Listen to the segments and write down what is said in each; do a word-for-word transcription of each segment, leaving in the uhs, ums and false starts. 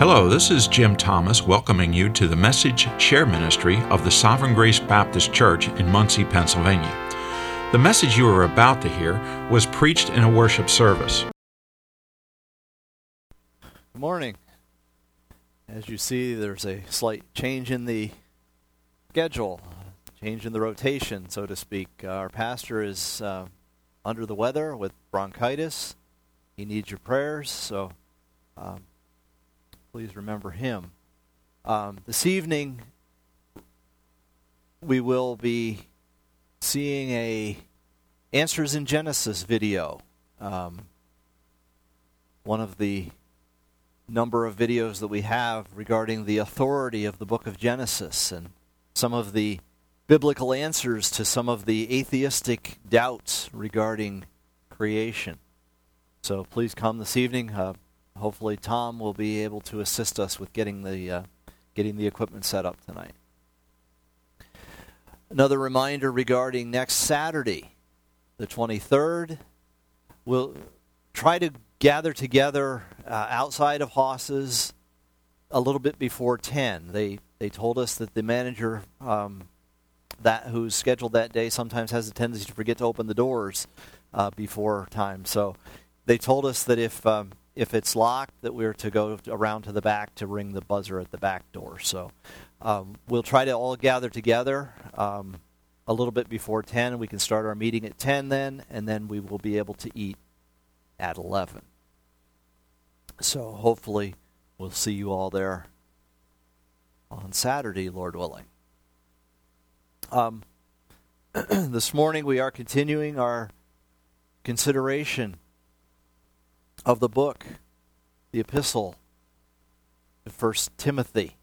Hello, this is Jim Thomas welcoming you to the Message Share Ministry of the Sovereign Grace Baptist Church in Muncie, Pennsylvania. The message you are about to hear was preached in a worship service. Good morning. As you see, there's a slight change in the schedule, change in the rotation, so to speak. Uh, our pastor is uh, under the weather with bronchitis. He needs your prayers, so um, please remember him. Um, this evening, we will be seeing a Answers in Genesis video. Um, one of the number of videos that we have regarding the authority of the book of Genesis and some of the biblical answers to some of the atheistic doubts regarding creation. So please come this evening. Uh, hopefully Tom will be able to assist us with getting the uh, getting the equipment set up tonight. Another reminder regarding next Saturday, the twenty-third. We'll try to gather together uh, outside of Haas's a little bit before ten. They they told us that the manager um, that who's scheduled that day sometimes has a tendency to forget to open the doors uh, before time. So they told us that if um, if it's locked, that we're to go around to the back to ring the buzzer at the back door. So um, we'll try to all gather together um, a little bit before ten. We can start our meeting at ten then, and then we will be able to eat at eleven. So hopefully we'll see you all there on Saturday, Lord willing. Um, this morning we are continuing our consideration of the book, the epistle of First Timothy.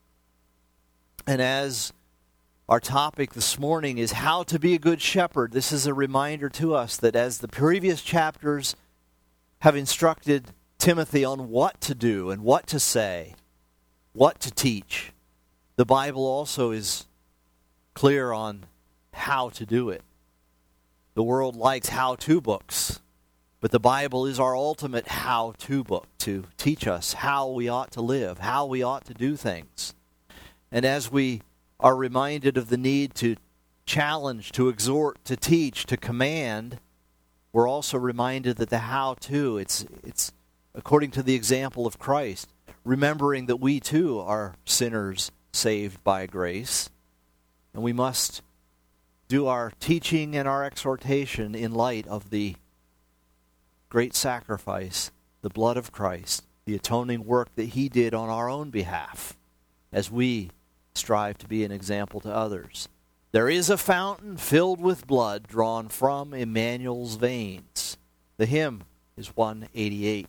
And as our topic this morning is how to be a good shepherd, this is a reminder to us that as the previous chapters have instructed Timothy on what to do and what to say, what to teach, the Bible also is clear on how to do it. The world likes how-to books, but the Bible is our ultimate how-to book to teach us how we ought to live, how we ought to do things. And as we are reminded of the need to challenge, to exhort, to teach, to command, we're also reminded that the how-to, it's it's according to the example of Christ, remembering that we too are sinners saved by grace, and we must do our teaching and our exhortation in light of the great sacrifice, the blood of Christ, the atoning work that he did on our own behalf, as we strive to be an example to others. There is a fountain filled with blood drawn from Emmanuel's veins. The hymn is one eighty-eight.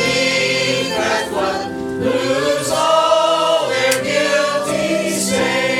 Lose all their guilty stains.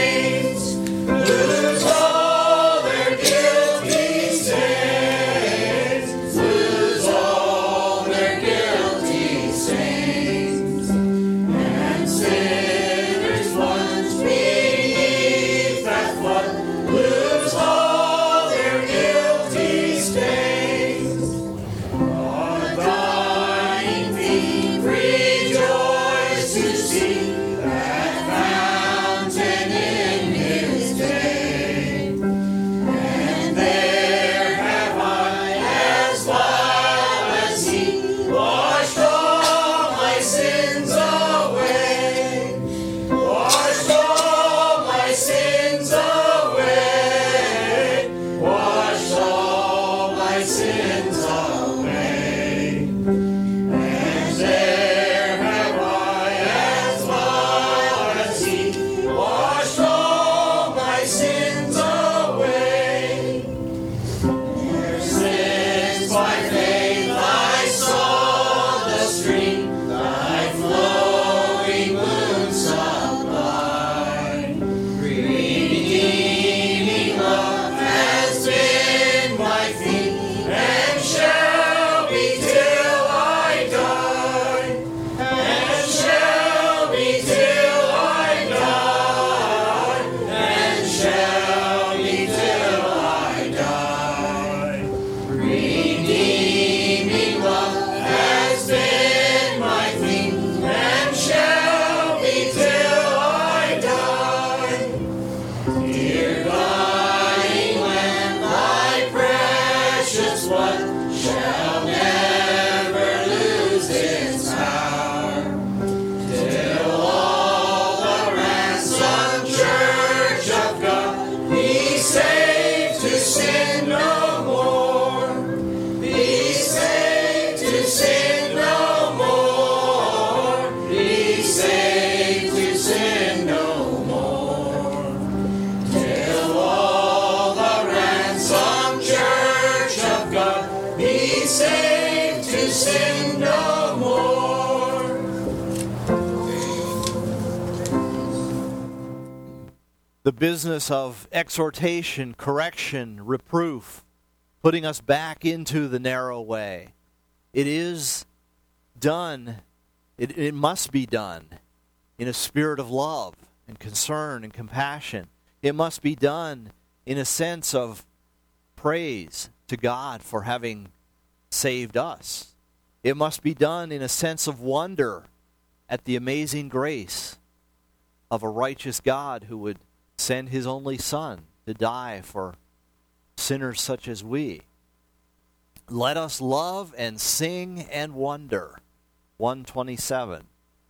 the business of exhortation, correction, reproof, putting us back into the narrow way. It is done, it, it must be done in a spirit of love and concern and compassion. It must be done in a sense of praise to God for having saved us. It must be done in a sense of wonder at the amazing grace of a righteous God who would send his only Son to die for sinners such as we. Let us love and sing and wonder. one twenty-seven.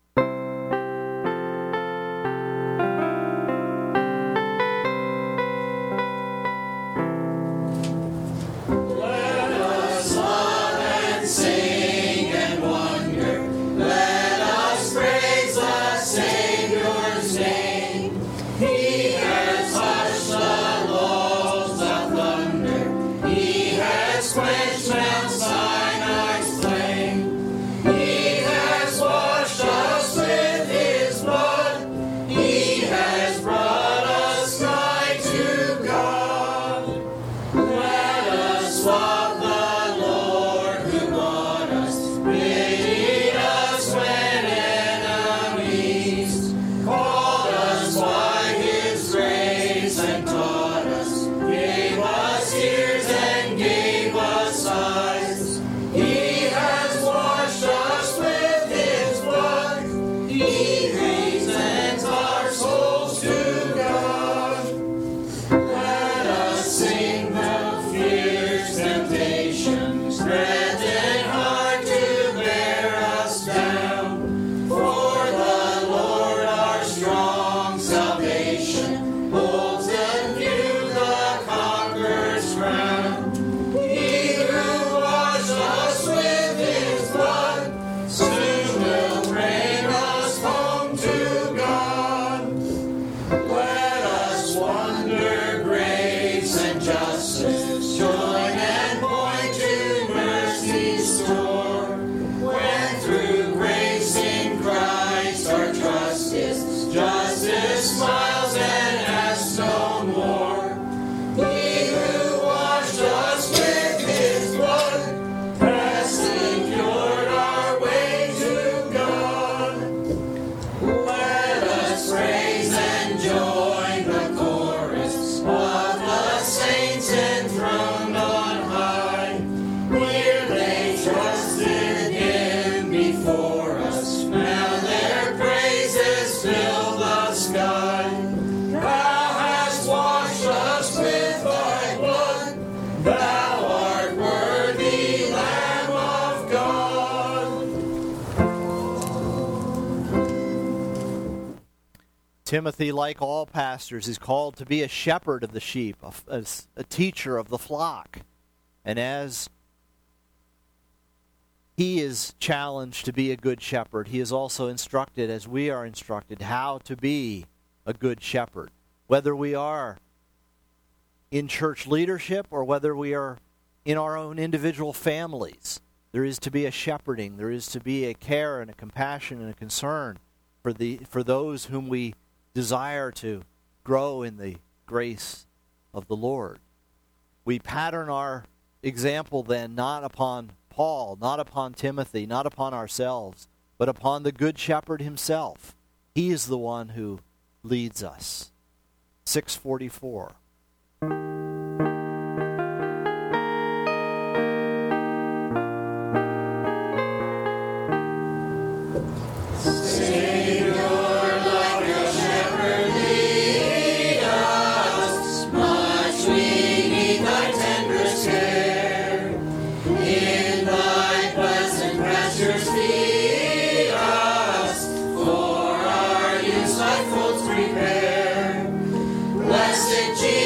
Timothy, like all pastors, is called to be a shepherd of the sheep, a, a, a teacher of the flock. And as he is challenged to be a good shepherd, he is also instructed, as we are instructed, how to be a good shepherd. Whether we are in church leadership or whether we are in our own individual families, there is to be a shepherding, there is to be a care and a compassion and a concern for the for those whom we desire to grow in the grace of the Lord. We pattern our example then not upon Paul, not upon Timothy, not upon ourselves, but upon the Good Shepherd himself. He is the one who leads us. six forty-four. Blessed Jesus.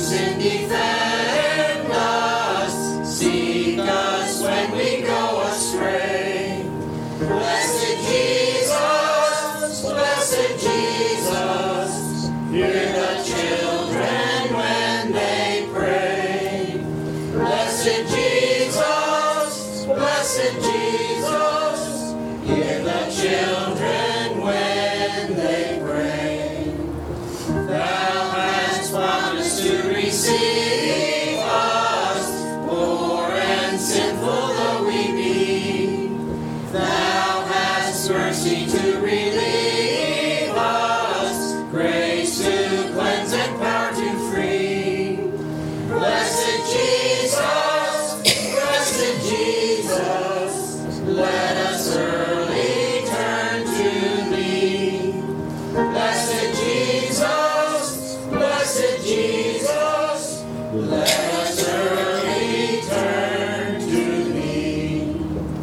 and defend us. Seek us when we go astray. Blessed Jesus, blessed Jesus, hear the children when they pray. Blessed Jesus, blessed Jesus, hear the children when they pray. Thou hast promised to receive us, poor and sinful though we be. Thou hast mercy to relieve us, grace to cleanse and power to free. Blessed Jesus, blessed Jesus, let us early turn to Thee. Blessed Jesus, blessed Jesus, let us early turn to Thee.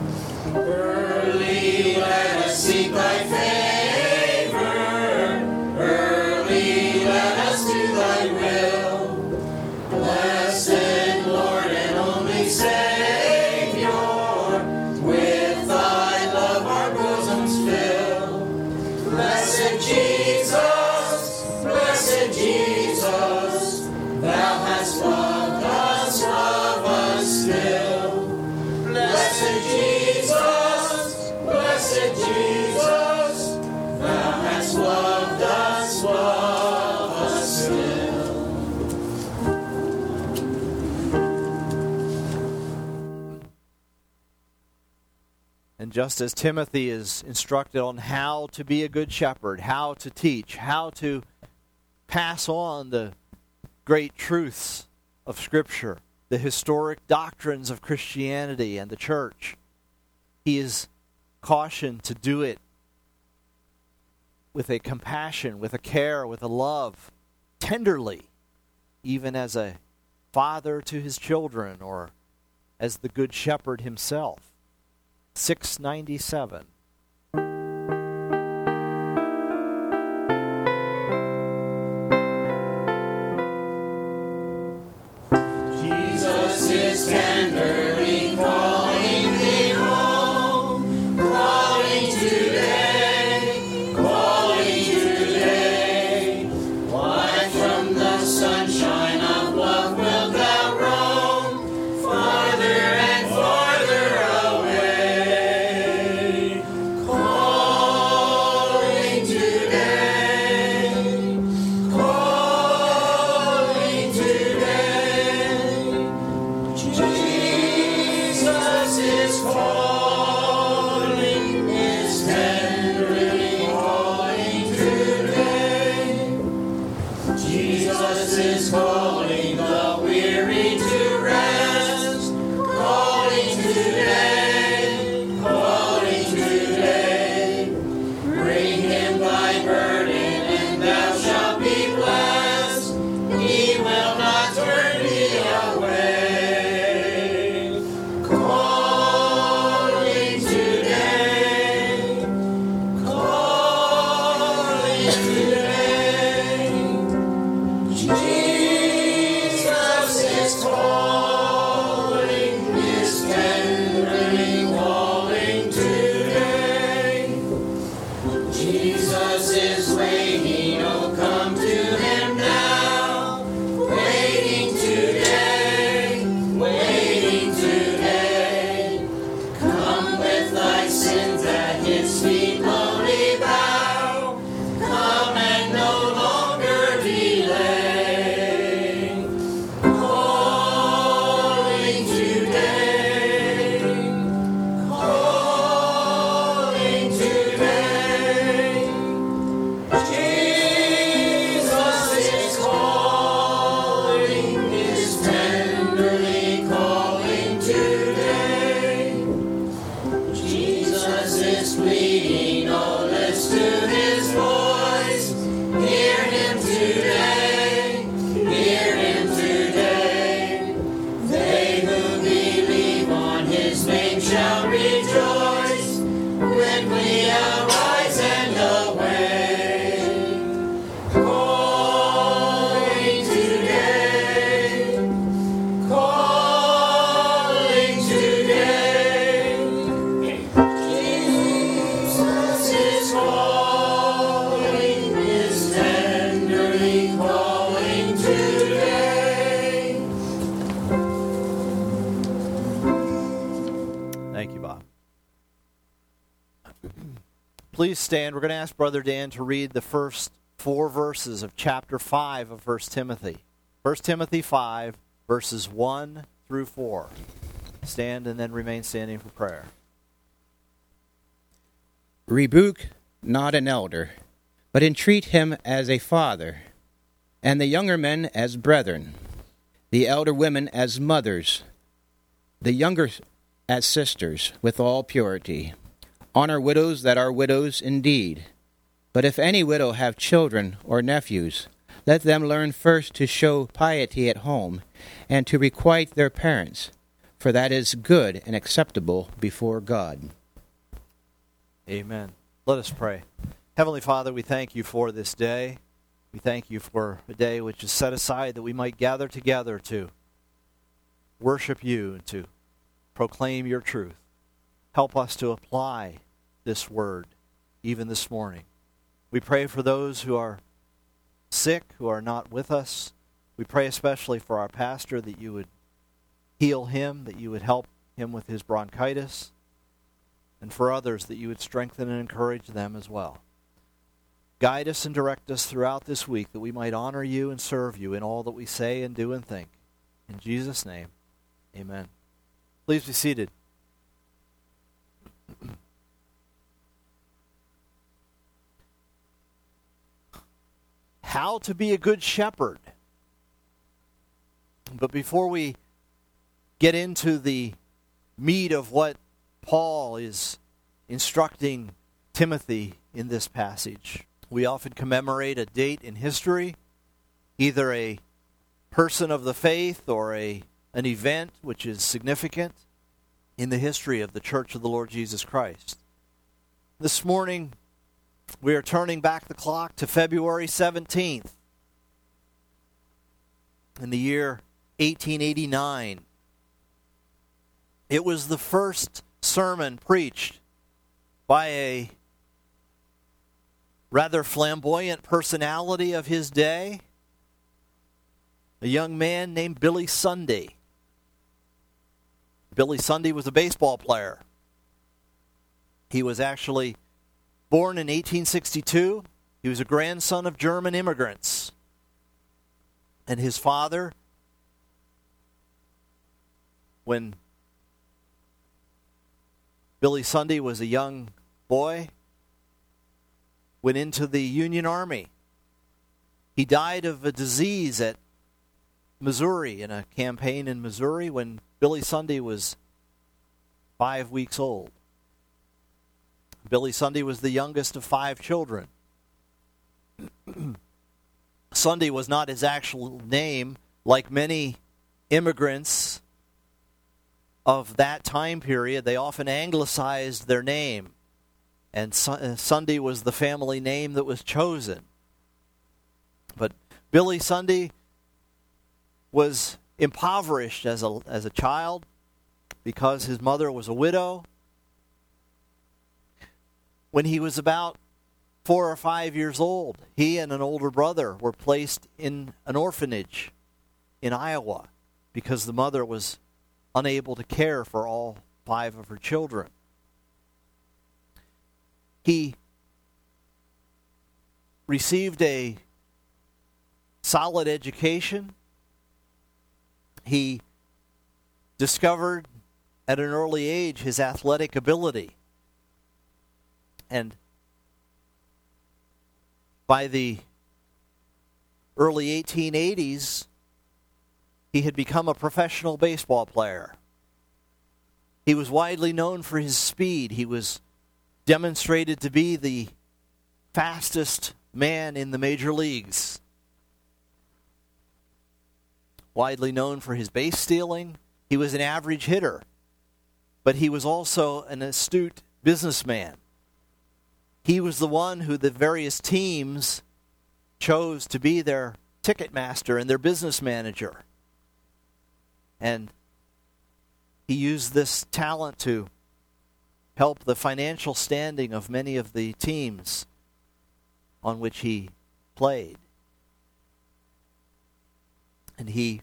Early let us seek Thy favor, early let us do Thy will. Blessed Lord and only Savior, with Thy love our bosoms fill. Blessed Jesus, blessed Jesus, Thou hast loved us, love us still. Blessed Jesus, blessed Jesus, Thou hast loved us, love us still. And just as Timothy is instructed on how to be a good shepherd, how to teach, how to pass on the great truths of Scripture, the historic doctrines of Christianity and the church, he is cautioned to do it with a compassion, with a care, with a love, tenderly, even as a father to his children or as the good shepherd himself. six ninety-seven. Jesus is tenderly calling thee home, calling today, calling today. Why from the sunshine of love wilt thou roam, farther and farther away? Calling today, calling today. Jesus is calling, is tenderly calling today. Jesus is calling. Please stand. We're going to ask Brother Dan to read the first four verses of chapter five of First Timothy. First Timothy five, verses one through four. Stand and then remain standing for prayer. Rebuke not an elder, but entreat him as a father, and the younger men as brethren, the elder women as mothers, the younger as sisters, with all purity. Honor widows that are widows indeed. But if any widow have children or nephews, let them learn first to show piety at home, and to requite their parents, for that is good and acceptable before God. Amen. Let us pray. Heavenly Father, we thank you for this day. We thank you for a day which is set aside that we might gather together to worship you and to proclaim your truth. Help us to apply this word even this morning. We pray for those who are sick, who are not with us. We pray especially for our pastor that you would heal him, that you would help him with his bronchitis, and for others that you would strengthen and encourage them as well. Guide us and direct us throughout this week that we might honor you and serve you in all that we say and do and think. In Jesus' name, amen. Please be seated. How to be a good shepherd. But before we get into the meat of what Paul is instructing Timothy in this passage, we often commemorate a date in history, either a person of the faith or a an event which is significant in the history of the Church of the Lord Jesus Christ. This morning, we are turning back the clock to February seventeenth in the year eighteen eighty-nine. It was the first sermon preached by a rather flamboyant personality of his day, a young man named Billy Sunday. Billy Sunday was a baseball player. He was actually born in eighteen sixty-two. He was a grandson of German immigrants. And his father, when Billy Sunday was a young boy, went into the Union Army. He died of a disease at Missouri, in a campaign in Missouri, when Billy Sunday was five weeks old. Billy Sunday was the youngest of five children. Sunday was not his actual name. Like many immigrants of that time period, they often anglicized their name. And Sunday was the family name that was chosen. But Billy Sunday was impoverished as a as a child because his mother was a widow. When he was about four or five years old, he and an older brother were placed in an orphanage in Iowa because the mother was unable to care for all five of her children. He received a solid education. He discovered at an early age his athletic ability. And by the early eighteen eighties, he had become a professional baseball player. He was widely known for his speed. He was demonstrated to be the fastest man in the major leagues. Widely known for his base stealing. He was an average hitter, but he was also an astute businessman. He was the one who the various teams chose to be their ticket master and their business manager. And he used this talent to help the financial standing of many of the teams on which he played. And he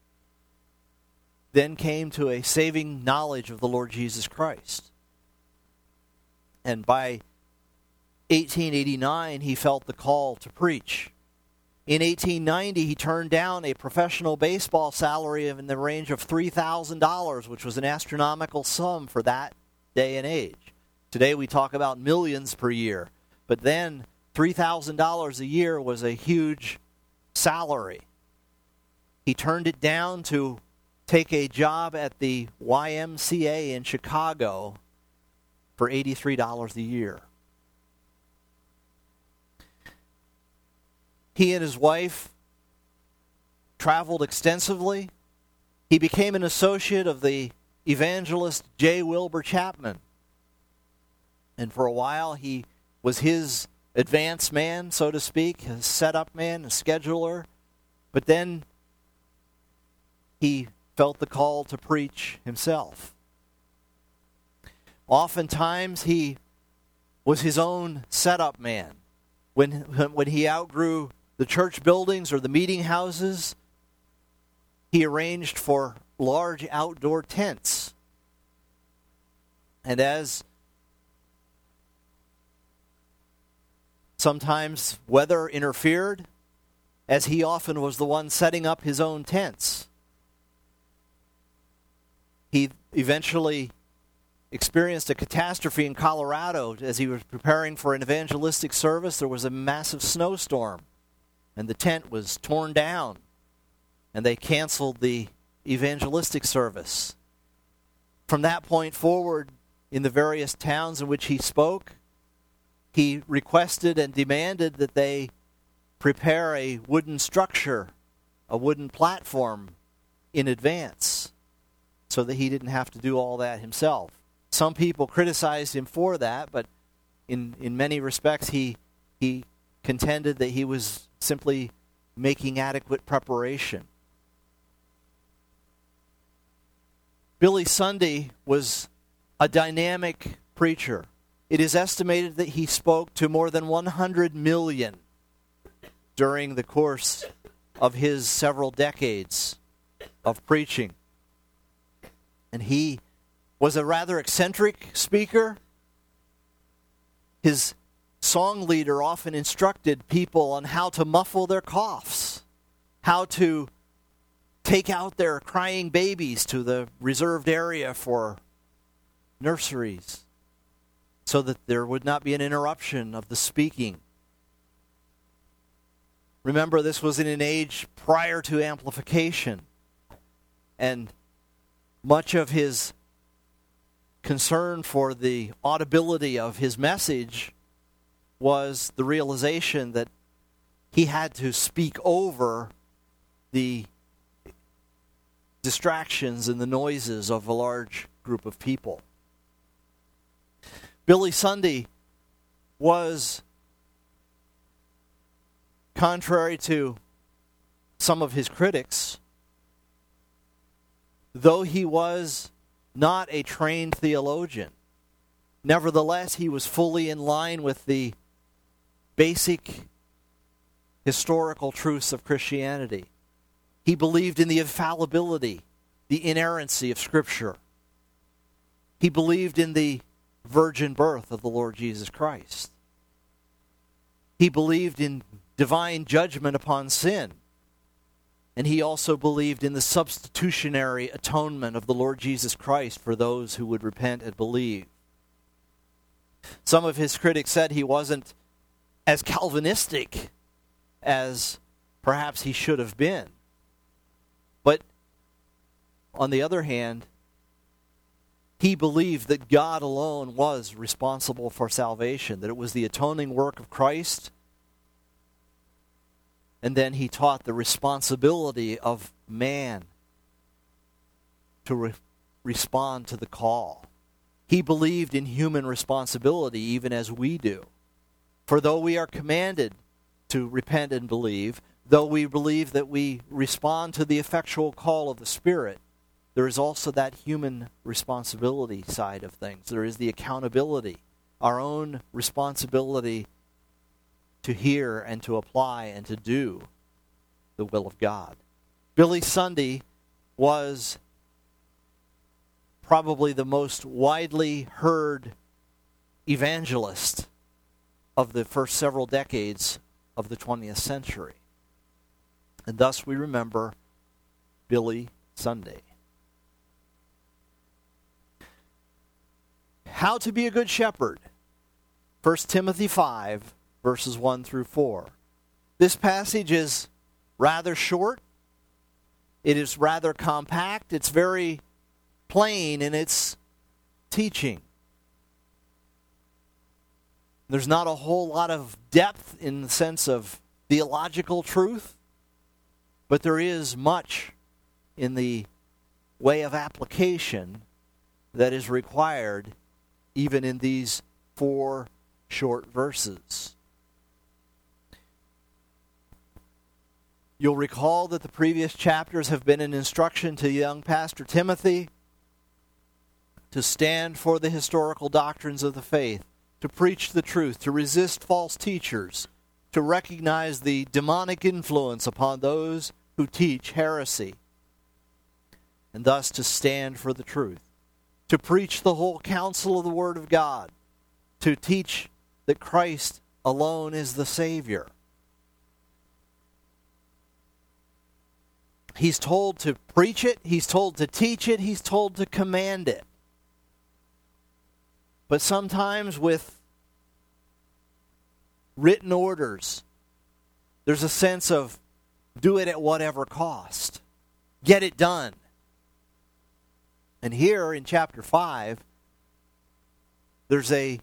then came to a saving knowledge of the Lord Jesus Christ. And by eighteen eighty-nine, he felt the call to preach. In eighteen ninety, he turned down a professional baseball salary in the range of three thousand dollars, which was an astronomical sum for that day and age. Today we talk about millions per year, but then three thousand dollars a year was a huge salary. He turned it down to take a job at the Y M C A in Chicago for eighty-three dollars a year. He and his wife traveled extensively. He became an associate of the evangelist J. Wilbur Chapman. And for a while, he was his advance man, so to speak, a setup man, a scheduler. But then he felt the call to preach himself. Oftentimes, he was his own setup man. When, when he outgrew the church buildings or the meeting houses, he arranged for large outdoor tents. And as sometimes weather interfered, as he often was the one setting up his own tents, he eventually experienced a catastrophe in Colorado. As he was preparing for an evangelistic service, there was a massive snowstorm, and the tent was torn down, and they canceled the evangelistic service. From that point forward, in the various towns in which he spoke, he requested and demanded that they prepare a wooden structure, a wooden platform in advance, so that he didn't have to do all that himself. Some people criticized him for that, but in, in many respects he he contended that he was simply making adequate preparation. Billy Sunday was a dynamic preacher. It is estimated that he spoke to more than one hundred million during the course of his several decades of preaching. And he was a rather eccentric speaker. His song leader often instructed people on how to muffle their coughs, how to take out their crying babies to the reserved area for nurseries, so that there would not be an interruption of the speaking. Remember, this was in an age prior to amplification, and much of his concern for the audibility of his message was the realization that he had to speak over the distractions and the noises of a large group of people. Billy Sunday was, contrary to some of his critics, though he was not a trained theologian, nevertheless he was fully in line with the basic historical truths of Christianity. He believed in the infallibility, the inerrancy of Scripture. He believed in the virgin birth of the Lord Jesus Christ. He believed in divine judgment upon sin. And he also believed in the substitutionary atonement of the Lord Jesus Christ for those who would repent and believe. Some of his critics said he wasn't as Calvinistic as perhaps he should have been. But on the other hand, he believed that God alone was responsible for salvation, that it was the atoning work of Christ. And then he taught the responsibility of man to re- respond to the call. He believed in human responsibility even as we do. For though we are commanded to repent and believe, though we believe that we respond to the effectual call of the Spirit, there is also that human responsibility side of things. There is the accountability, our own responsibility to hear and to apply and to do the will of God. Billy Sunday was probably the most widely heard evangelist of the first several decades of the twentieth century. And thus we remember Billy Sunday. How to be a good shepherd. First Timothy five, verses one through four. This passage is rather short. It is rather compact. It's very plain in its teaching. There's not a whole lot of depth in the sense of theological truth, but there is much in the way of application that is required even in these four short verses. You'll recall that the previous chapters have been an instruction to young Pastor Timothy to stand for the historical doctrines of the faith, to preach the truth, to resist false teachers, to recognize the demonic influence upon those who teach heresy, and thus to stand for the truth, to preach the whole counsel of the Word of God, to teach that Christ alone is the Savior. He's told to preach it, he's told to teach it, he's told to command it. But sometimes with written orders, there's a sense of do it at whatever cost. Get it done. And here in chapter five, there's a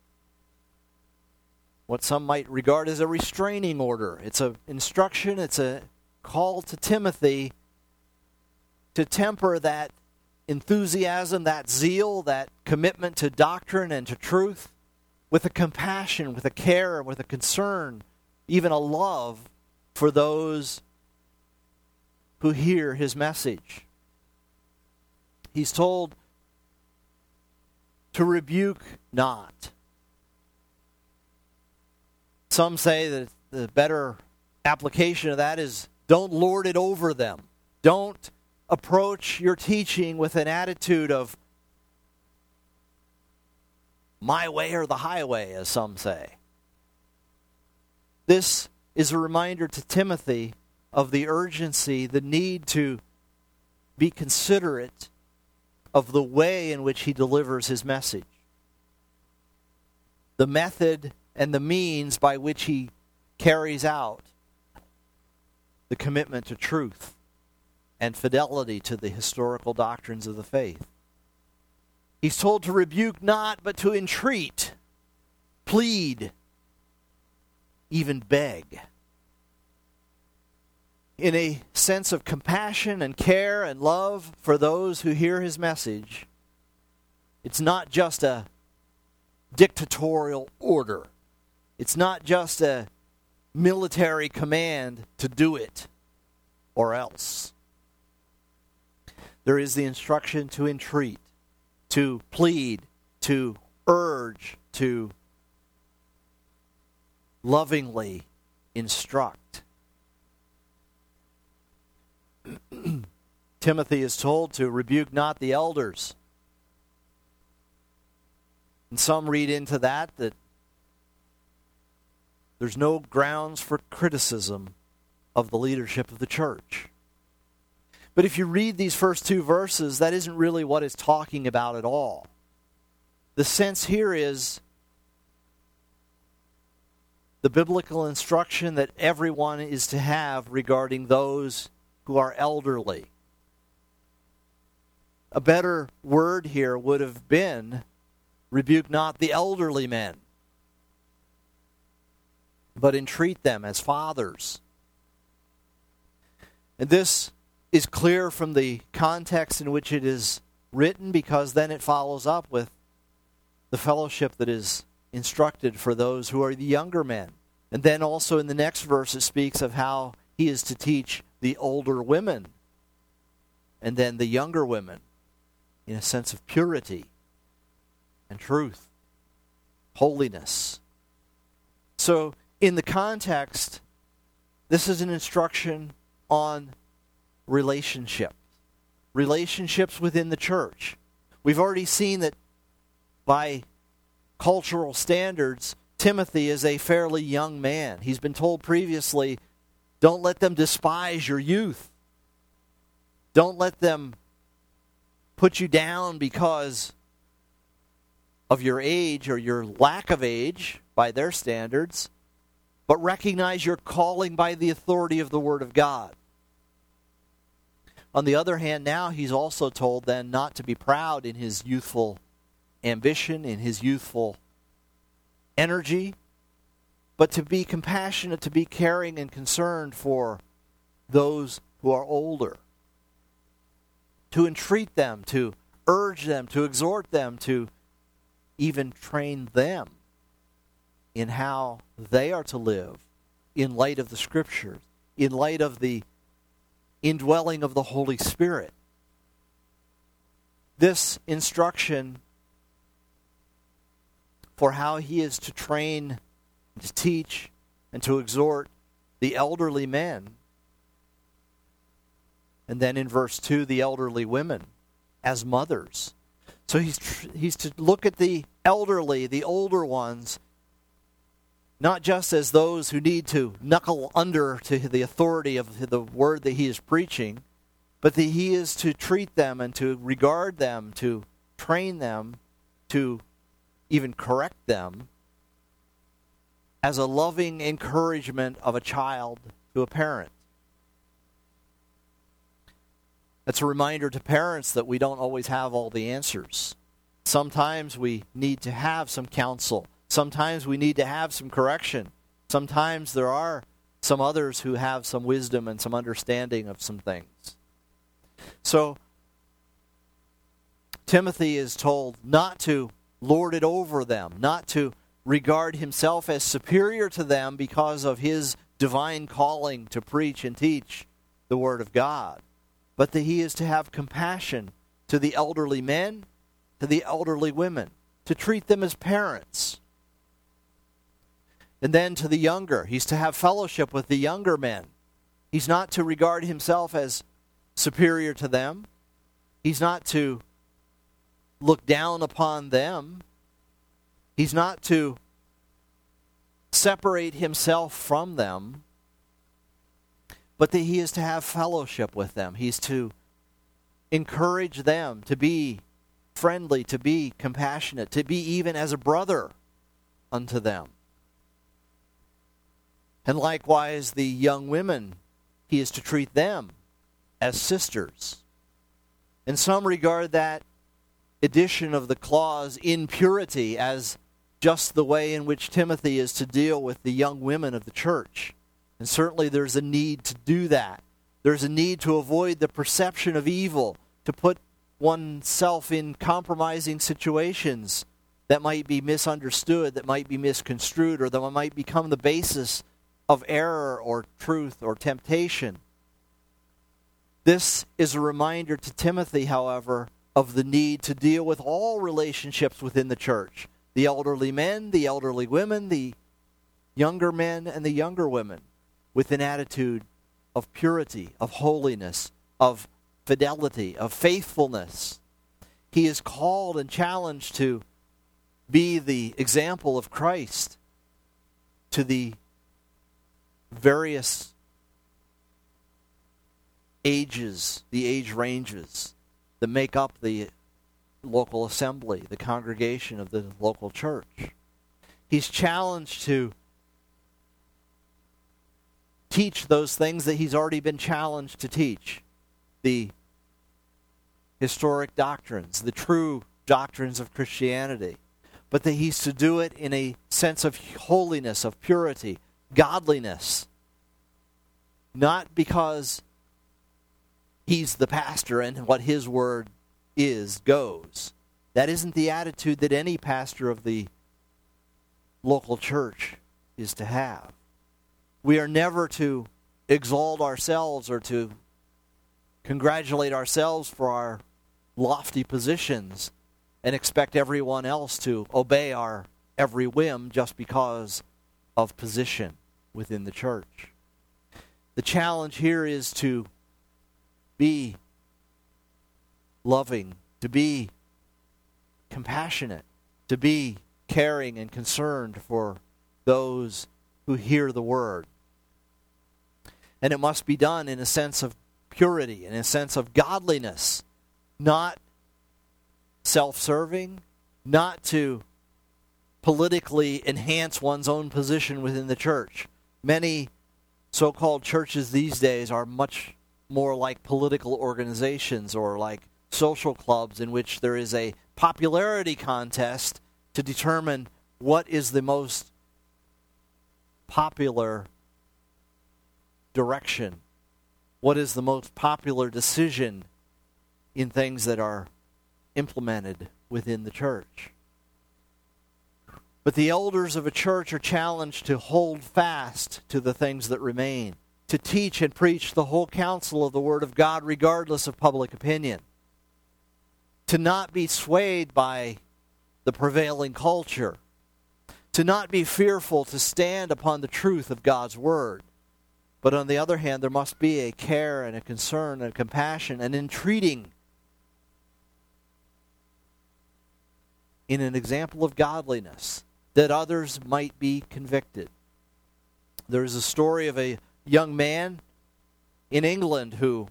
what some might regard as a restraining order. It's an instruction, it's a call to Timothy to temper that enthusiasm, that zeal, that commitment to doctrine and to truth with a compassion, with a care, with a concern, even a love for those who hear his message. He's told to rebuke not. Some say that the better application of that is don't lord it over them. Don't approach your teaching with an attitude of my way or the highway, as some say. This is a reminder to Timothy of the urgency, the need to be considerate of the way in which he delivers his message, the method and the means by which he carries out the commitment to truth and fidelity to the historical doctrines of the faith. He's told to rebuke not, but to entreat, plead, even beg. In a sense of compassion and care and love for those who hear his message, it's not just a dictatorial order. It's not just a military command to do it or else. There is the instruction to entreat, to plead, to urge, to lovingly instruct. Timothy is told to rebuke not the elders. And some read into that that there's no grounds for criticism of the leadership of the church. But if you read these first two verses, that isn't really what it's talking about at all. The sense here is the biblical instruction that everyone is to have regarding those who are elderly. A better word here would have been, rebuke not the elderly men, but entreat them as fathers. And this is clear from the context in which it is written, because then it follows up with the fellowship that is instructed for those who are the younger men. And then also in the next verse it speaks of how he is to teach the older women and then the younger women in a sense of purity and truth, holiness. So in the context, this is an instruction on relationships, relationships within the church. We've already seen that by cultural standards, Timothy is a fairly young man. He's been told previously, don't let them despise your youth. Don't let them put you down because of your age or your lack of age by their standards, but recognize your calling by the authority of the Word of God. On the other hand, now he's also told then not to be proud in his youthful ambition, in his youthful energy, but to be compassionate, to be caring and concerned for those who are older. To entreat them, to urge them, to exhort them, to even train them in how they are to live in light of the Scriptures, in light of the indwelling of the Holy Spirit. This instruction for how he is to train, to teach, and to exhort the elderly men, and then in verse two, the elderly women as mothers. So he's tr- he's to look at the elderly, the older ones, not just as those who need to knuckle under to the authority of the word that he is preaching, but that he is to treat them and to regard them, to train them, to even correct them as a loving encouragement of a child to a parent. That's a reminder to parents that we don't always have all the answers. Sometimes we need to have some counsel. Sometimes we need to have some correction. Sometimes there are some others who have some wisdom and some understanding of some things. So, Timothy is told not to lord it over them, not to regard himself as superior to them because of his divine calling to preach and teach the Word of God, but that he is to have compassion to the elderly men, to the elderly women, to treat them as parents. And then to the younger, he's to have fellowship with the younger men. He's not to regard himself as superior to them. He's not to look down upon them. He's not to separate himself from them, but that he is to have fellowship with them. He's to encourage them to be friendly, to be compassionate, to be even as a brother unto them. And likewise, the young women, he is to treat them as sisters. And some regard that addition of the clause in purity as just the way in which Timothy is to deal with the young women of the church. And certainly there's a need to do that. There's a need to avoid the perception of evil, to put oneself in compromising situations that might be misunderstood, that might be misconstrued, or that might become the basis of error or truth or temptation. This is a reminder to Timothy, however, of the need to deal with all relationships within the church. The elderly men, the elderly women, the younger men, and the younger women, with an attitude of purity, of holiness, of fidelity, of faithfulness. He is called and challenged to be the example of Christ to the various ages, the age ranges that make up the local assembly, the congregation of the local church. He's challenged to teach those things that he's already been challenged to teach. The historic doctrines, the true doctrines of Christianity. But that he's to do it in a sense of holiness, of purity, godliness. Not because he's the pastor and what his word is goes. That isn't the attitude that any pastor of the local church is to have. We are never to exalt ourselves or to congratulate ourselves for our lofty positions and expect everyone else to obey our every whim just because of position within the church. The challenge here is to be loving, to be compassionate, to be caring and concerned for those who hear the word. And it must be done in a sense of purity, in a sense of godliness, not self-serving, not to politically enhance one's own position within the church. Many so-called churches these days are much more like political organizations or like social clubs in which there is a popularity contest to determine what is the most popular direction, what is the most popular decision in things that are implemented within the church. But the elders of a church are challenged to hold fast to the things that remain, to teach and preach the whole counsel of the Word of God regardless of public opinion, to not be swayed by the prevailing culture, to not be fearful to stand upon the truth of God's Word. But on the other hand, there must be a care and a concern and a compassion and entreating in an example of godliness that others might be convicted. There is a story of a young man in England who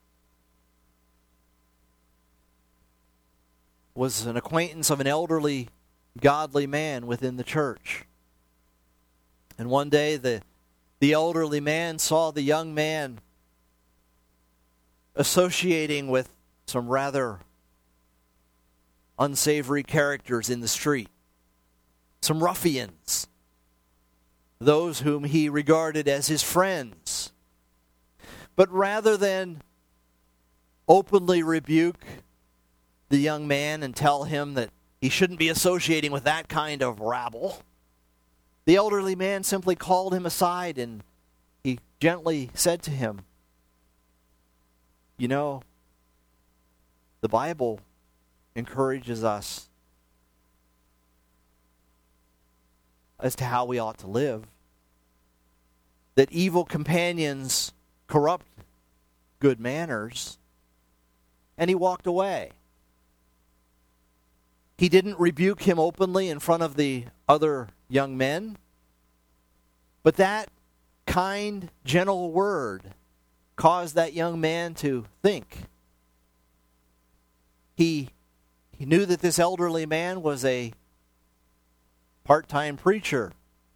was an acquaintance of an elderly, godly man within the church. And one day the The elderly man saw the young man associating with some rather unsavory characters in the street, some ruffians, those whom he regarded as his friends. But rather than openly rebuke the young man and tell him that he shouldn't be associating with that kind of rabble, the elderly man simply called him aside and he gently said to him, "You know, the Bible encourages us as to how we ought to live, that evil companions corrupt good manners," and he walked away. He didn't rebuke him openly in front of the other young men, but that kind, gentle word caused that young man to think. He, he knew that this elderly man was a part-time preacher.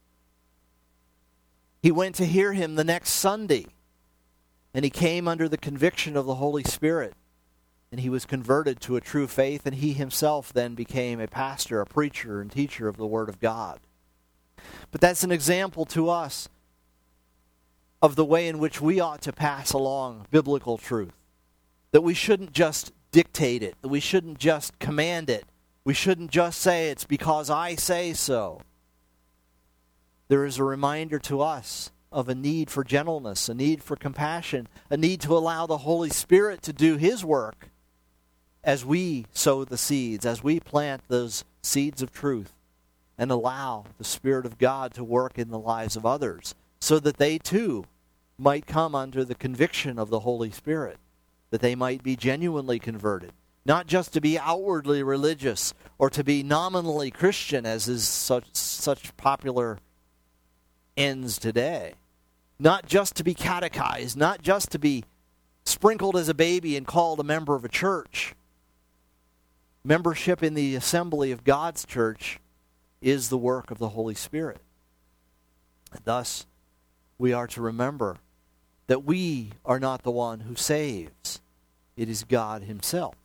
He went to hear him the next Sunday, and he came under the conviction of the Holy Spirit, and he was converted to a true faith, and he himself then became a pastor, a preacher, and teacher of the Word of God. But that's an example to us of the way in which we ought to pass along biblical truth. That we shouldn't just dictate it, that we shouldn't just command it, we shouldn't just say it's because I say so. There is a reminder to us of a need for gentleness, a need for compassion, a need to allow the Holy Spirit to do His work as we sow the seeds, as we plant those seeds of truth, and allow the Spirit of God to work in the lives of others, so that they too might come under the conviction of the Holy Spirit, that they might be genuinely converted, not just to be outwardly religious or to be nominally Christian, as is such, such popular ends today, not just to be catechized, not just to be sprinkled as a baby and called a member of a church. Membership in the assembly of God's church is the work of the Holy Spirit. And thus, we are to remember that we are not the one who saves. It is God Himself.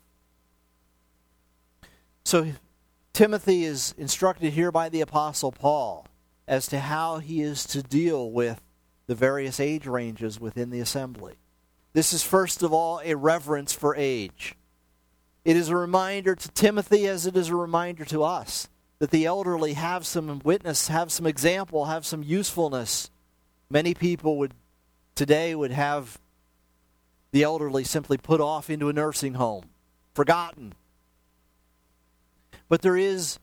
So Timothy is instructed here by the Apostle Paul as to how he is to deal with the various age ranges within the assembly. This is first of all a reverence for age. It is a reminder to Timothy as it is a reminder to us that the elderly have some witness, have some example, have some usefulness. Many people would today would have the elderly simply put off into a nursing home, forgotten. But there is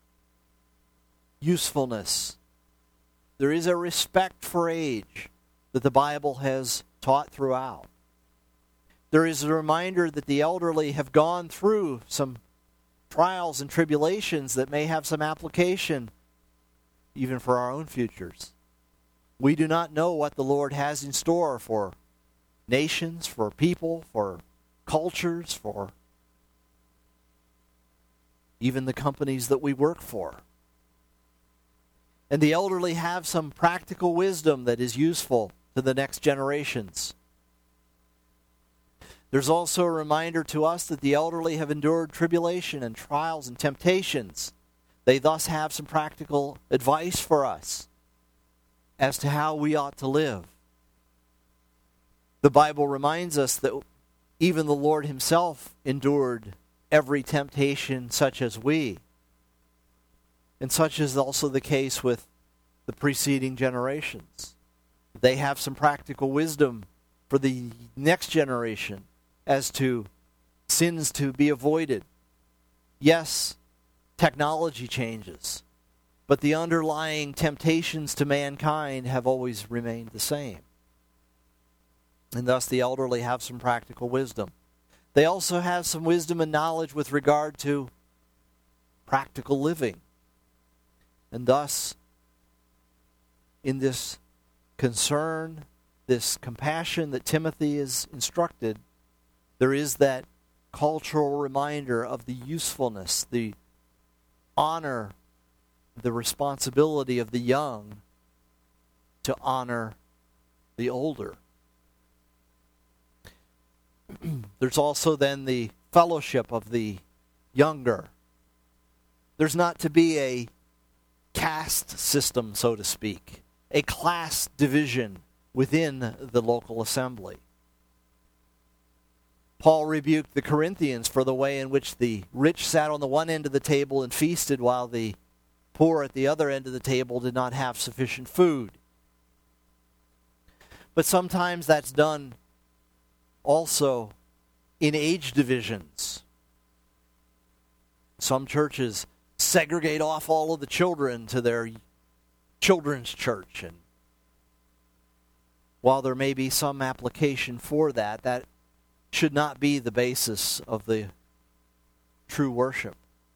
usefulness. There is a respect for age that the Bible has taught throughout. There is a reminder that the elderly have gone through some trials and tribulations that may have some application even for our own futures. We do not know what the Lord has in store for nations, for people, for cultures, for even the companies that we work for. And the elderly have some practical wisdom that is useful to the next generations. There's also a reminder to us that the elderly have endured tribulation and trials and temptations. They thus have some practical advice for us as to how we ought to live. The Bible reminds us that even the Lord himself endured every temptation such as we. And such is also the case with the preceding generations. They have some practical wisdom for the next generation as to sins to be avoided. Yes, technology changes, but the underlying temptations to mankind have always remained the same. And thus the elderly have some practical wisdom. They also have some wisdom and knowledge with regard to practical living. And thus, in this concern, this compassion that Timothy is instructed, there is that cultural reminder of the usefulness, the honor, the responsibility of the young to honor the older. There's also then the fellowship of the younger. There's not to be a caste system, so to speak, a class division within the local assembly. Paul rebuked the Corinthians for the way in which the rich sat on the one end of the table and feasted, while the poor at the other end of the table did not have sufficient food. But sometimes that's done also in age divisions. Some churches segregate off all of the children to their children's church, and while there may be some application for that, that should not be the basis of the true worship.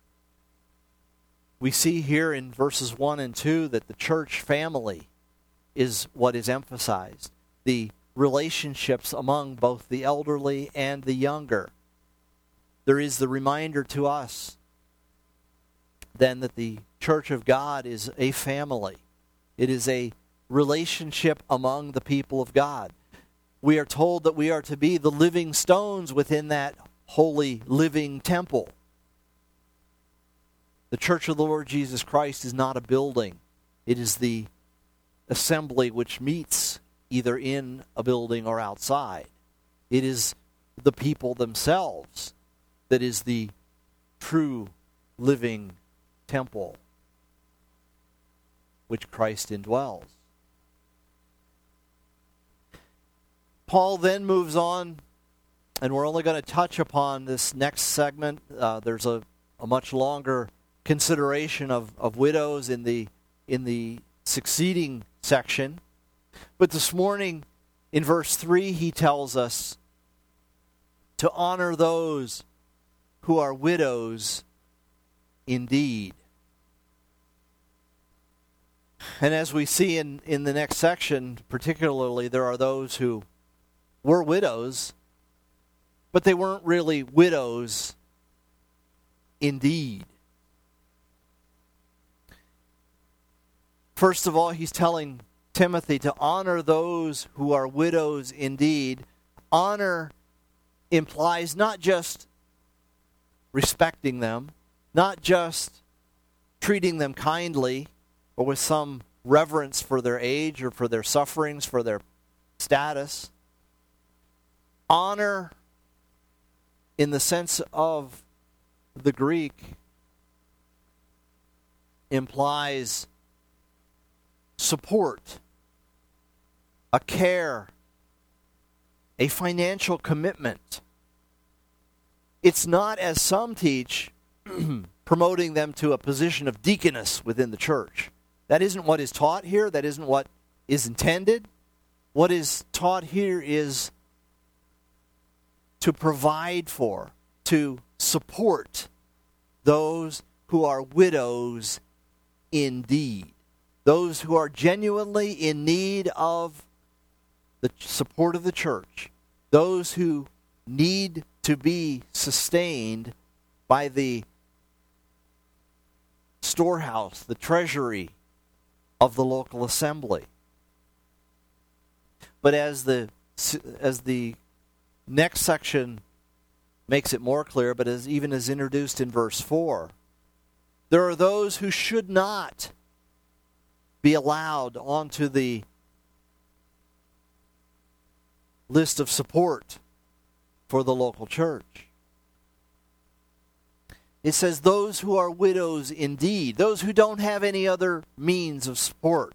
We see here in verses one and two that the church family is what is emphasized. The relationships among both the elderly and the younger. There is the reminder to us then that the church of God is a family. It is a relationship among the people of God. We are told that we are to be the living stones within that holy living temple. The church of the Lord Jesus Christ is not a building. It is the assembly which meets either in a building or outside. It is the people themselves that is the true living temple which Christ indwells. Paul then moves on, and we're only going to touch upon this next segment. Uh, there's a, a much longer consideration of, of widows in the in the succeeding section. But this morning, in verse three, he tells us to honor those who are widows indeed. And as we see in, in the next section, particularly, there are those who were widows, but they weren't really widows indeed. First of all, he's telling Timothy to honor those who are widows indeed. Honor implies not just respecting them, not just treating them kindly or with some reverence for their age or for their sufferings, for their status. Honor, in the sense of the Greek, implies support, a care, a financial commitment. It's not, as some teach, promoting them to a position of deaconess within the church. That isn't what is taught here. That isn't what is intended. What is taught here is to provide for, to support those who are widows indeed. those who are genuinely in need of the support of the church, those who need to be sustained by the storehouse, the treasury of the local assembly. But as the as the next section makes it more clear, but as even as introduced in verse four, there are those who should not be allowed onto the list of support for the local church. It says those who are widows indeed, those who don't have any other means of support.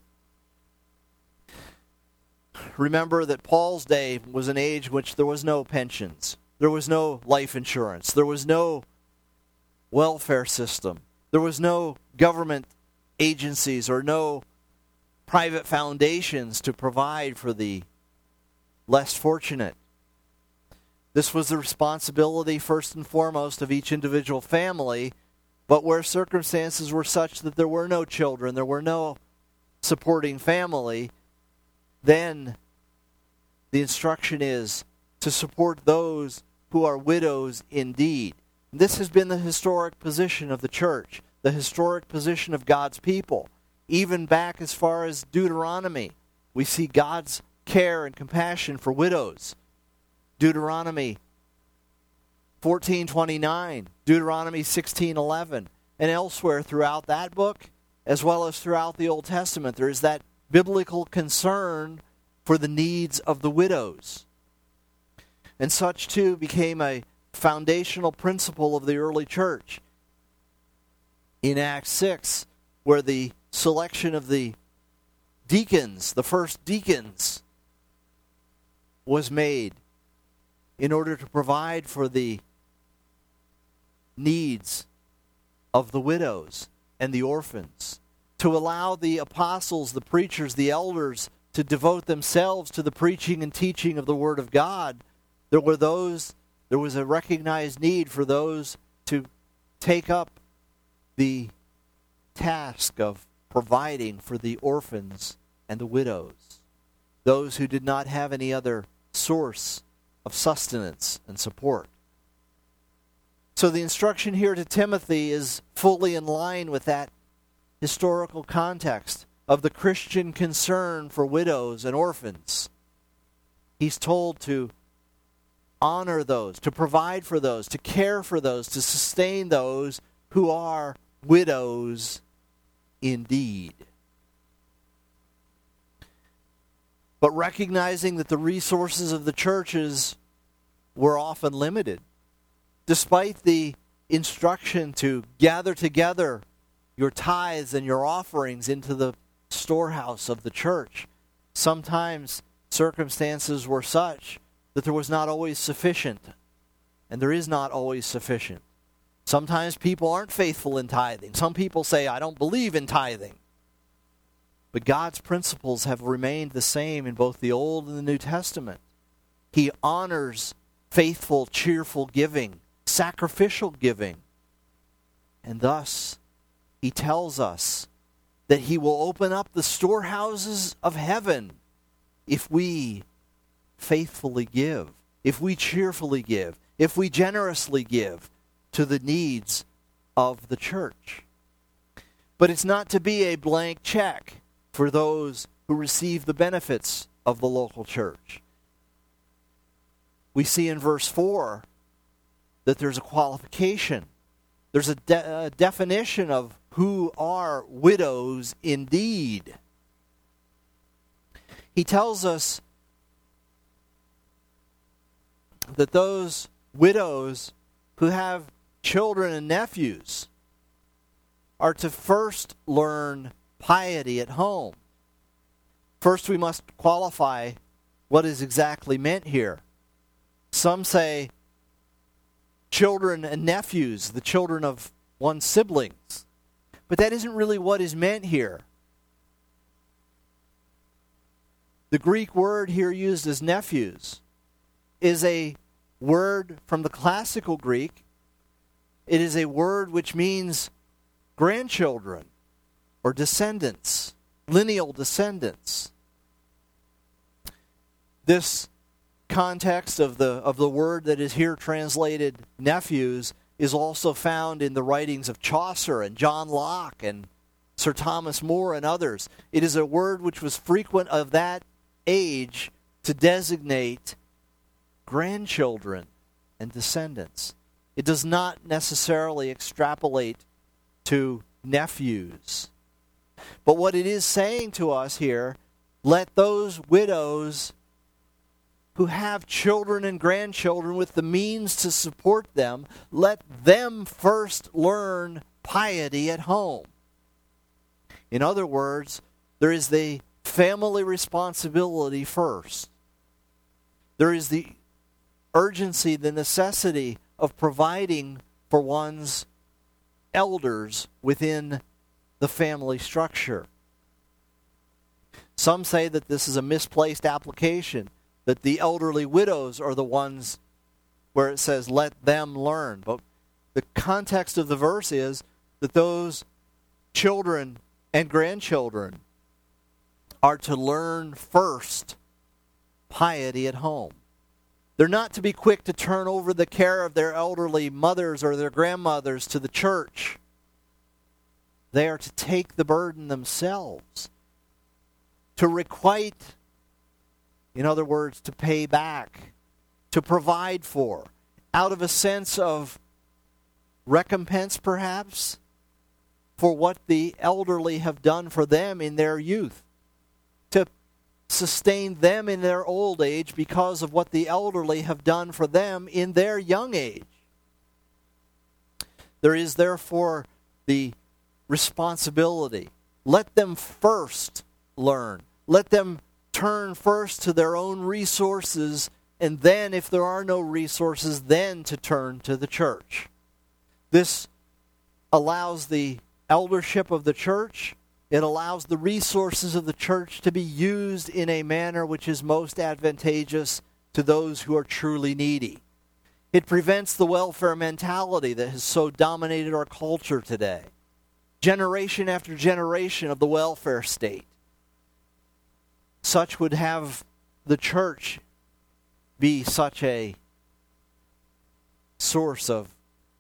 Remember that Paul's day was an age in which there was no pensions, there was no life insurance, there was no welfare system, there was no government agencies or no private foundations to provide for the less fortunate. This was the responsibility, first and foremost, of each individual family, but where circumstances were such that there were no children, there were no supporting family, then the instruction is to support those who are widows indeed. This has been the historic position of the church, the historic position of God's people. Even back as far as Deuteronomy, we see God's care and compassion for widows. Deuteronomy fourteen twenty-nine, Deuteronomy sixteen eleven, and elsewhere throughout that book, as well as throughout the Old Testament, there is that biblical concern for the needs of the widows. And such too became a foundational principle of the early church. In Acts six, where the selection of the deacons, the first deacons, was made in order to provide for the needs of the widows and the orphans, to allow the apostles, the preachers, the elders to devote themselves to the preaching and teaching of the Word of God. There were those, there was a recognized need for those to take up the task of providing for the orphans and the widows, those who did not have any other source of sustenance and support. So the instruction here to Timothy is fully in line with that historical context of the Christian concern for widows and orphans. He's told to honor those, to provide for those, to care for those, to sustain those who are widows indeed. But recognizing that the resources of the churches were often limited, despite the instruction to gather together your tithes and your offerings into the storehouse of the church, sometimes circumstances were such that there was not always sufficient, and there is not always sufficient. Sometimes people aren't faithful in tithing. Some people say, I don't believe in tithing. But God's principles have remained the same in both the Old and the New Testament. He honors faithful, cheerful giving, sacrificial giving. And thus, He tells us that He will open up the storehouses of heaven if we faithfully give, if we cheerfully give, if we generously give to the needs of the church. But it's not to be a blank check for those who receive the benefits of the local church. We see in verse four that there's a qualification. There's a, de- a definition of who are widows indeed. He tells us that those widows who have children and nephews are to first learn piety at home. First, we must qualify what is exactly meant here. Some say children and nephews, the children of one's siblings. But that isn't really what is meant here. The Greek word here used as nephews is a word from the classical Greek. It is a word which means grandchildren or descendants. lineal descendants. This context of the of the word that is here translated nephews is also found in the writings of Chaucer and John Locke and Sir Thomas More and others. It is a word which was frequent of that age to designate grandchildren and descendants. It does not necessarily extrapolate to nephews. But what it is saying to us here, let those widows who have children and grandchildren with the means to support them, let them first learn piety at home. In other words, there is the family responsibility first. There is the urgency, the necessity of providing for one's elders within the family structure. Some say that this is a misplaced application, that the elderly widows are the ones where it says, let them learn. But the context of the verse is that those children and grandchildren are to learn first piety at home. They're not to be quick to turn over the care of their elderly mothers or their grandmothers to the church. They are to take the burden themselves, to requite, in other words, to pay back, to provide for, out of a sense of recompense perhaps, for what the elderly have done for them in their youth, to sustain them in their old age because of what the elderly have done for them in their young age. There is therefore the responsibility. Let them first learn. Let them turn first to their own resources, and then, if there are no resources, then to turn to the church. This allows the eldership of the church, it allows the resources of the church to be used in a manner which is most advantageous to those who are truly needy. It prevents the welfare mentality that has so dominated our culture today. Generation after generation of the welfare state. Such would have the church be such a source of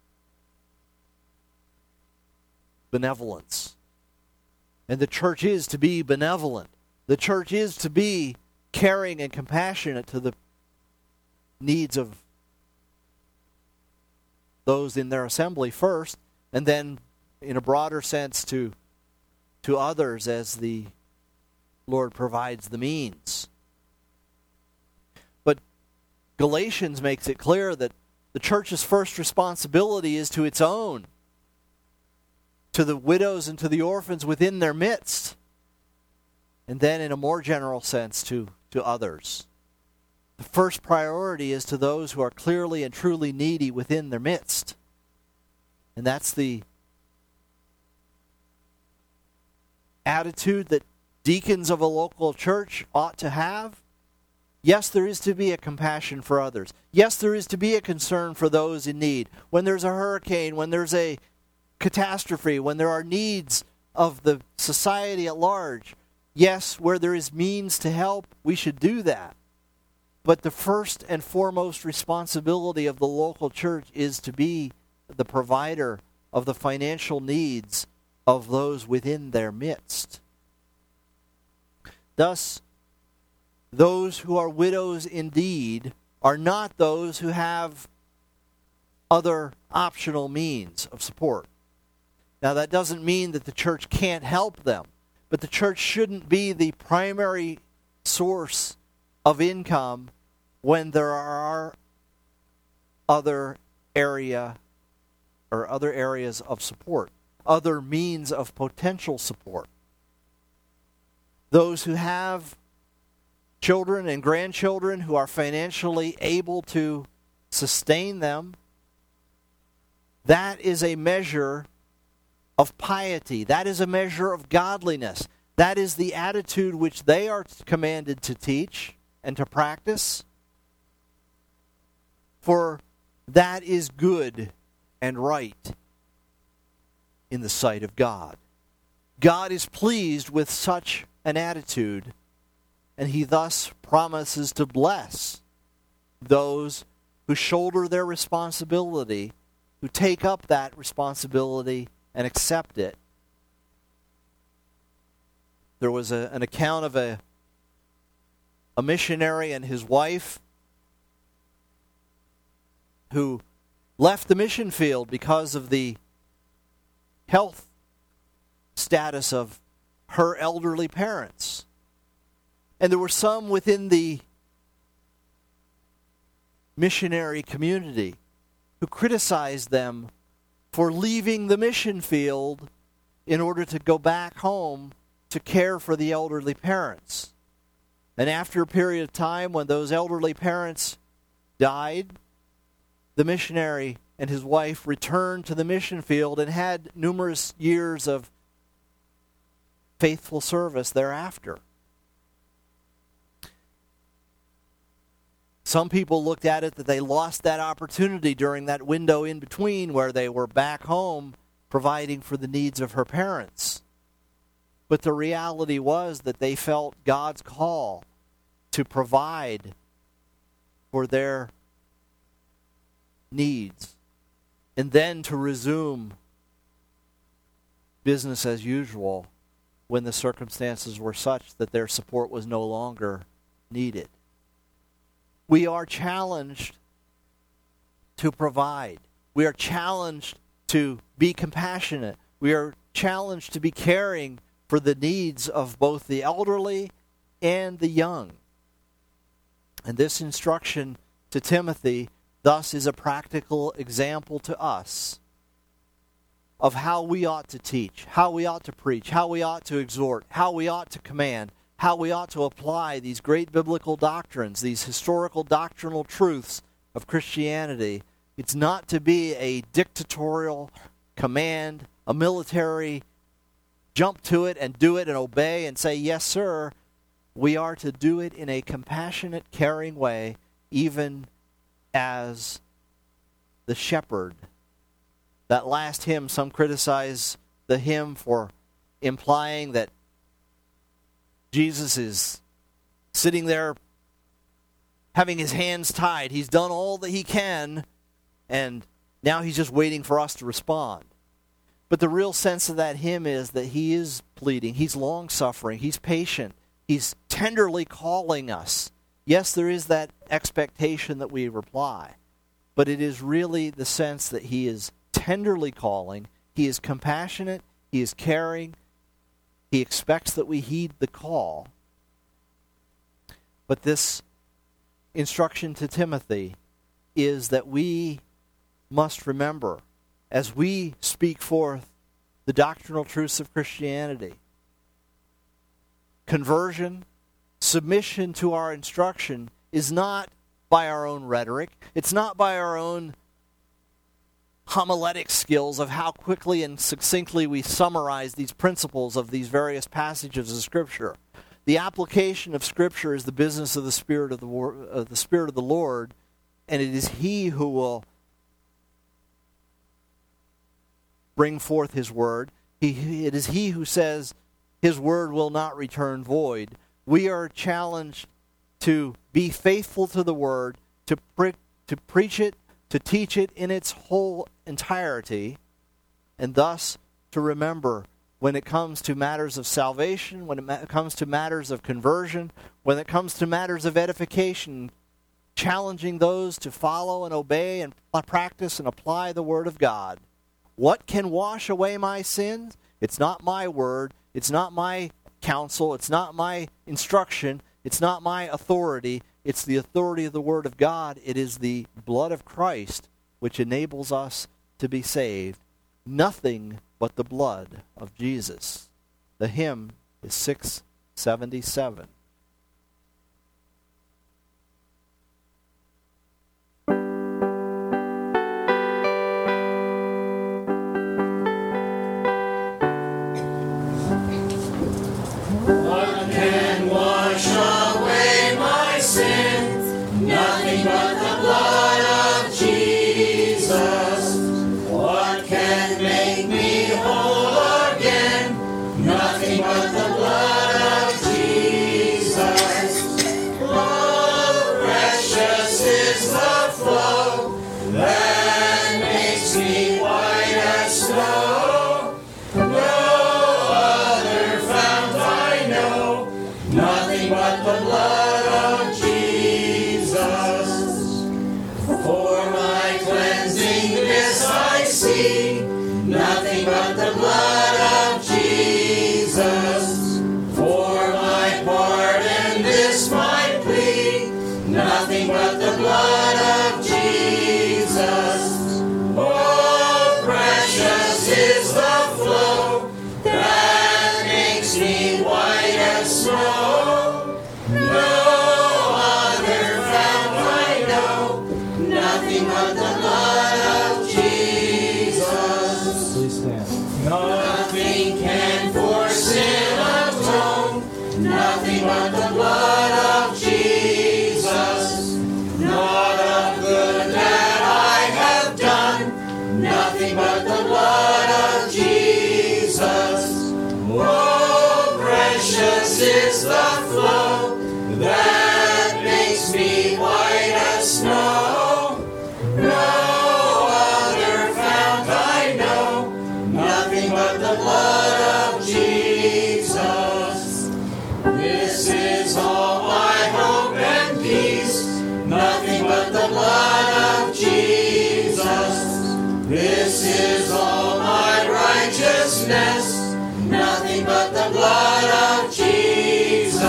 benevolence. And the church is to be benevolent. The church is to be caring and compassionate to the needs of those in their assembly first, and then in a broader sense to, to others as the Lord provides the means. But Galatians makes it clear that the church's first responsibility is to its own, to the widows and to the orphans within their midst, and then in a more general sense to, to others. The first priority is to those who are clearly and truly needy within their midst. And that's the attitude that deacons of a local church ought to have. Yes, there is to be a compassion for others. Yes, there is to be a concern for those in need. When there's a hurricane, when there's a catastrophe, when there are needs of the society at large, yes, where there is means to help, we should do that. But the first and foremost responsibility of the local church is to be the provider of the financial needs of those within their midst. Thus, those who are widows indeed are not those who have other optional means of support. Now, that doesn't mean that the church can't help them, but the church shouldn't be the primary source of income when there are other area or other areas of support, other means of potential support. Those who have children and grandchildren who are financially able to sustain them, that is a measure of piety. That is a measure of godliness. That is the attitude which they are commanded to teach and to practice. For that is good and right in the sight of God. God is pleased with such an attitude, and he thus promises to bless those who shoulder their responsibility, who take up that responsibility and accept it. There was a, an account of a, a missionary and his wife who left the mission field because of the health status of her elderly parents. And there were some within the missionary community who criticized them for leaving the mission field in order to go back home to care for the elderly parents. And after a period of time when those elderly parents died, the missionary and his wife returned to the mission field and had numerous years of faithful service thereafter. Some people looked at it that they lost that opportunity during that window in between where they were back home providing for the needs of her parents. But the reality was that they felt God's call to provide for their needs and then to resume business as usual when the circumstances were such that their support was no longer needed. We are challenged to provide. We are challenged to be compassionate. We are challenged to be caring for the needs of both the elderly and the young. And this instruction to Timothy thus is a practical example to us of how we ought to teach, how we ought to preach, how we ought to exhort, how we ought to command, how we ought to apply these great biblical doctrines, these historical doctrinal truths of Christianity. It's not to be a dictatorial command, a military jump to it and do it and obey and say, yes, sir. We are to do it in a compassionate, caring way, even as the shepherd. That last hymn, some criticize the hymn for implying that Jesus is sitting there having his hands tied. He's done all that he can, and now he's just waiting for us to respond. But the real sense of that hymn is that he is pleading. He's long-suffering. He's patient. He's tenderly calling us. Yes, there is that expectation that we reply, but it is really the sense that he is tenderly calling. He is compassionate. He is caring. He expects that we heed the call. But this instruction to Timothy is that we must remember, as we speak forth the doctrinal truths of Christianity, conversion, submission to our instruction is not by our own rhetoric. It's not by our own homiletic skills of how quickly and succinctly we summarize these principles of these various passages of Scripture. The application of Scripture is the business of the Spirit of the, of the Spirit of the Lord, and it is He who will bring forth His Word. He, it is He who says His Word will not return void. We are challenged to be faithful to the Word, to pre- to preach it, to teach it in its whole entirety, and thus to remember when it comes to matters of salvation, when it ma- comes to matters of conversion, when it comes to matters of edification, challenging those to follow and obey and practice and apply the Word of God. What can wash away my sins? It's not my word. It's not my counsel. It's not my instruction. It's not my authority. It's the authority of the Word of God. It is the blood of Christ which enables us to be saved. Nothing but the blood of Jesus. The hymn is six seventy-seven. Nothing but the blood of Jesus. What can make me whole again? nothing but the blood of Jesus. Oh, precious is the flow that makes me white as snow. No other fount I know, nothing but the blood of Jesus. This is all my hope and peace, nothing but the blood of Jesus. This is all my righteousness, nothing but the blood of Jesus.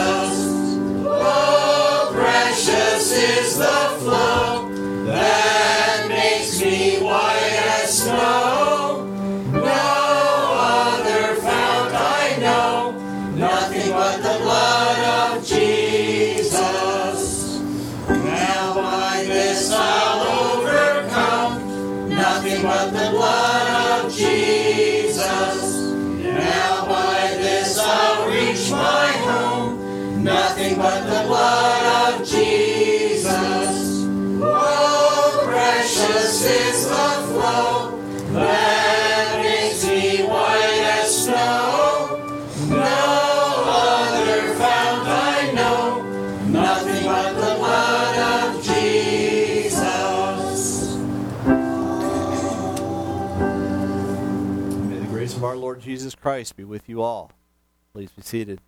Oh, precious is the flow that makes me white as snow. No other fount I know, nothing but the blood of Jesus. Now by this I'll overcome, nothing but the blood of Jesus. Now by this I'll reach my home, nothing but the blood of Jesus. Oh, precious is the flow that makes me white as snow. No other fount I know, nothing but the blood of Jesus. May the grace of our Lord Jesus Christ be with you all. Please be seated.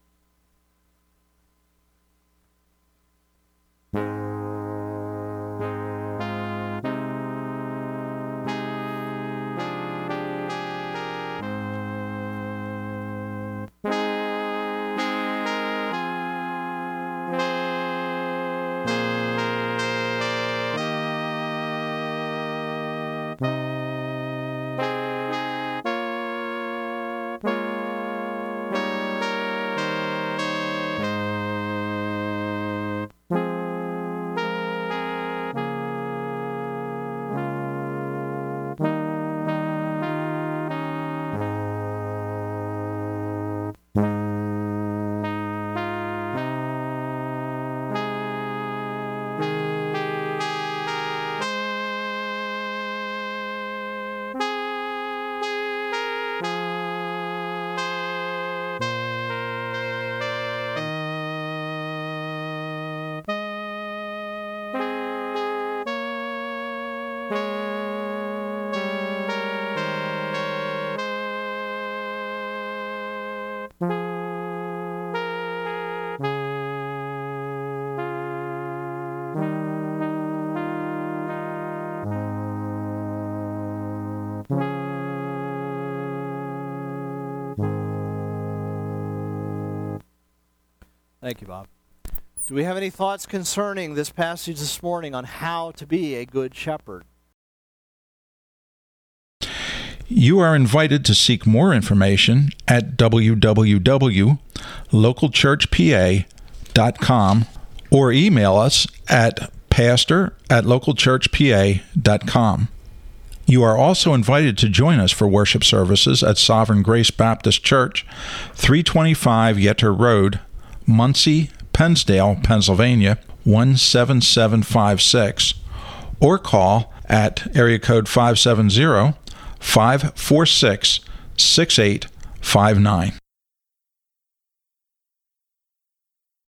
Thank you, Bob. Do we have any thoughts concerning this passage this morning on how to be a good shepherd? You are invited to seek more information at w w w dot local church p a dot com or email us at pastor at local church p a dot com. You are also invited to join us for worship services at Sovereign Grace Baptist Church, three twenty-five Yetter Road, Muncie, Pennsdale, Pennsylvania, one seven seven five six, or call at area code five seven zero, five four six, six eight five nine.